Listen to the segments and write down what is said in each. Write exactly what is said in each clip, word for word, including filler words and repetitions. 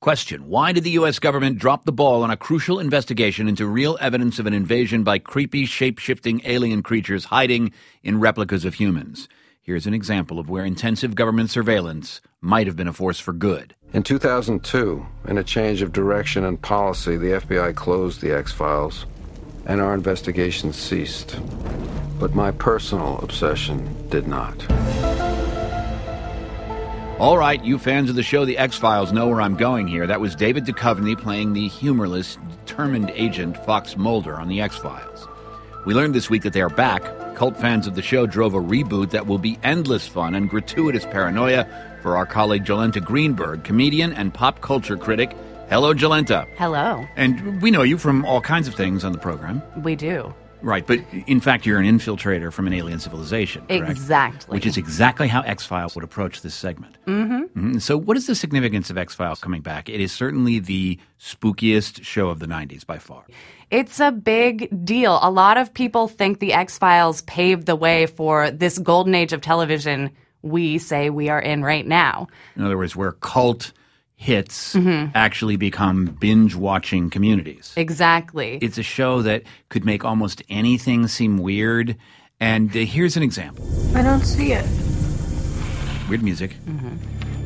Question: why did the U S government drop the ball on a crucial investigation into real evidence of an invasion by creepy, shape-shifting alien creatures hiding in replicas of humans? Here's an example of where intensive government surveillance might have been a force for good. In two thousand two, in a change of direction and policy, the F B I closed the X-Files, and our investigation ceased. But my personal obsession did not. All right, you fans of the show The X-Files know where I'm going here. That was David Duchovny playing the humorless, determined agent Fox Mulder on The X-Files. We learned this week that they are back. Cult fans of the show drove a reboot that will be endless fun and gratuitous paranoia for our colleague Jolenta Greenberg, comedian and pop culture critic. Hello, Jolenta. Hello. And we know you from all kinds of things on the program. We do. Right, but in fact, you're an infiltrator from an alien civilization, correct? Exactly. Which is exactly how X-Files would approach this segment. Mm-hmm. Mm-hmm. So what is the significance of X-Files coming back? It is certainly the spookiest show of the nineties by far. It's a big deal. A lot of people think the X-Files paved the way for this golden age of television we say we are in right now. In other words, where cult hits mm-hmm. actually become binge-watching communities. Exactly. It's a show that could make almost anything seem weird. And uh, here's an example. I don't see it. Weird music. Mm-hmm.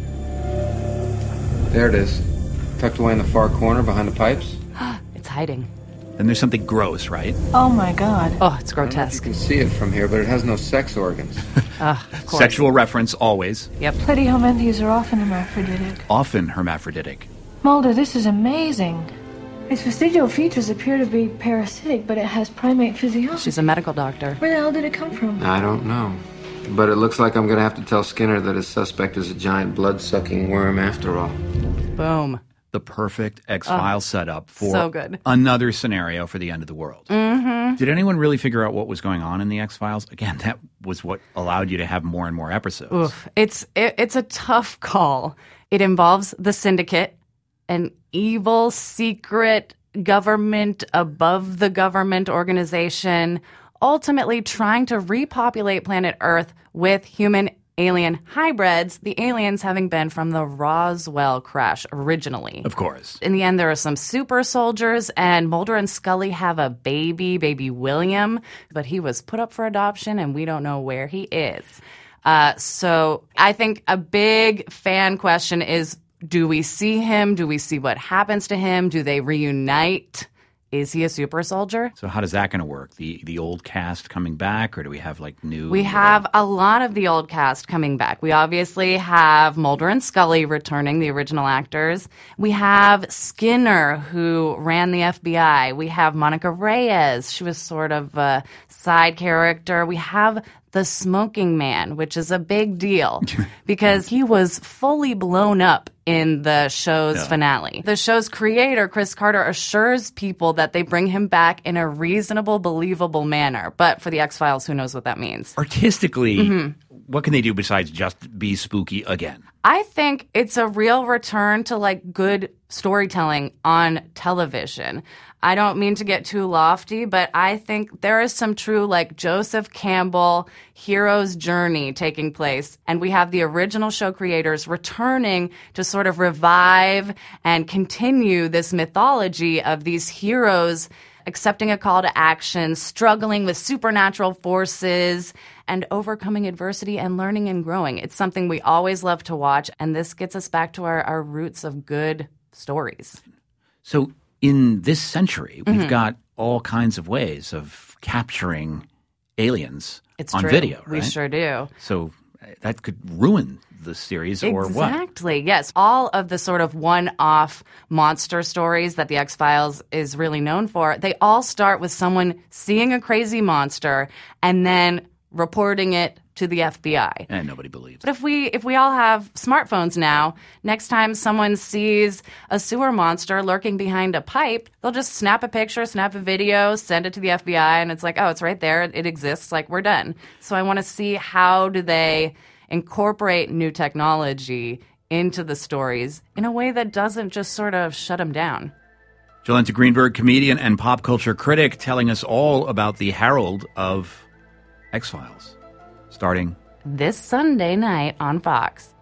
There it is. Tucked away in the far corner behind the pipes. It's hiding. And there's something gross, right? Oh, my God. Oh, it's I don't know if grotesque. you can see it from here, but it has no sex organs. uh, of course. Sexual reference, always. Yep. Platyhelminthes are often hermaphroditic. Often hermaphroditic. Mulder, this is amazing. Its vestigial features appear to be parasitic, but it has primate physiology. She's a medical doctor. Where the hell did it come from? I don't know. But it looks like I'm going to have to tell Skinner that his suspect is a giant blood-sucking worm after all. Boom. The perfect X-Files oh, setup for so good. another scenario for the end of the world. Mm-hmm. Did anyone really figure out what was going on in the X-Files? Again, that was what allowed you to have more and more episodes. Oof. It's it, it's a tough call. It involves the Syndicate, an evil, secret government above the government organization, ultimately trying to repopulate planet Earth with human alien hybrids, the aliens having been from the Roswell crash originally. Of course. In the end, there are some super soldiers, and Mulder and Scully have a baby, baby William, but he was put up for adoption, and we don't know where he is. Uh, so I think a big fan question is, do we see him? Do we see what happens to him? Do they reunite? Is he a super soldier? So how does that going to work? The the old cast coming back, or do we have like new? We have a lot of the old cast coming back. We obviously have Mulder and Scully returning, the original actors. We have Skinner, who ran the F B I. We have Monica Reyes. She was sort of a side character. We have the Smoking Man, which is a big deal because he was fully blown up in the show's yeah. finale. The show's creator, Chris Carter, assures people that they bring him back in a reasonable, believable manner. But for the X-Files, who knows what that means? Artistically, mm-hmm. what can they do besides just be spooky again? I think it's a real return to like good storytelling on television. I don't mean to get too lofty, but I think there is some true like Joseph Campbell hero's journey taking place. And we have the original show creators returning to sort of revive and continue this mythology of these heroes accepting a call to action, struggling with supernatural forces, and overcoming adversity and learning and growing. It's something we always love to watch, and this gets us back to our, our roots of good stories. So in this century, we've mm-hmm. got all kinds of ways of capturing aliens it's on true. video, right? We sure do. So that could ruin the series or what? Exactly, yes. All of the sort of one-off monster stories that the X-Files is really known for, they all start with someone seeing a crazy monster and then reporting it to the F B I. And nobody believes. But if we if we all have smartphones now, next time someone sees a sewer monster lurking behind a pipe, they'll just snap a picture, snap a video, send it to the F B I, and it's like, oh, it's right there. It exists. Like, we're done. So I want to see how do they incorporate new technology into the stories in a way that doesn't just sort of shut them down. Jolenta Greenberg, comedian and pop culture critic, telling us all about the herald of X-Files, starting this Sunday night on Fox.